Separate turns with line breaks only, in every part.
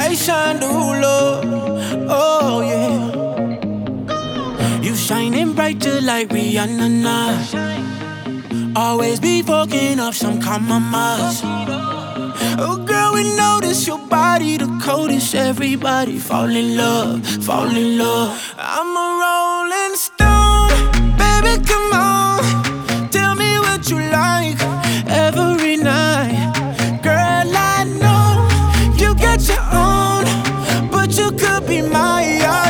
inspiration to love. Oh yeah, you shining bright just like Rihanna now. Always be fucking up some compromise. Oh girl, we notice your body the coldest. Everybody fall in love, fall in love. I'm a rolling stone, baby, come on. Tell me what you like every night. Girl, I know you got your own, but you could be mine.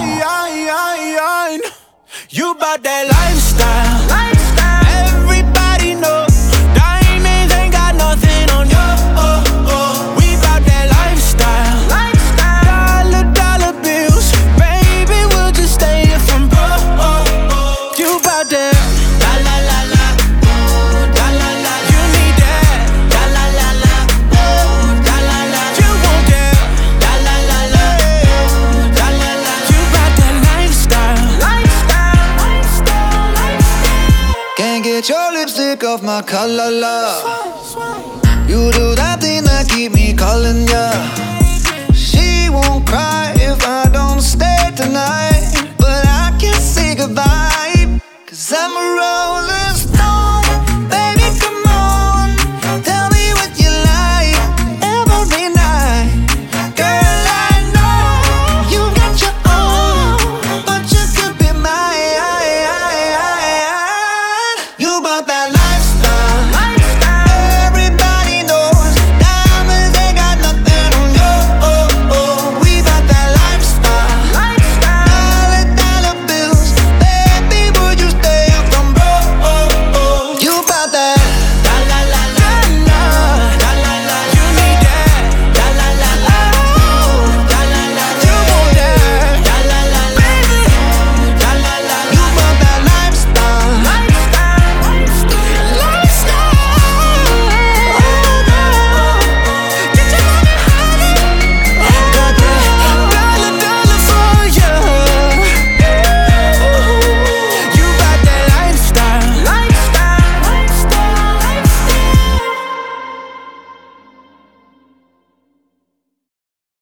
You bout that lifestyle. Everybody know diamonds ain't got nothing on you. We bout that lifestyle. Dollar bills, baby, we'll just stay here from broke. You bout that la la la la, la la la. You need that la la la la, la la la. You want that la la la la, la la la. You bout that lifestyle.
Can't get your lipstick off my collar, love. You do that thing that keep me calling ya.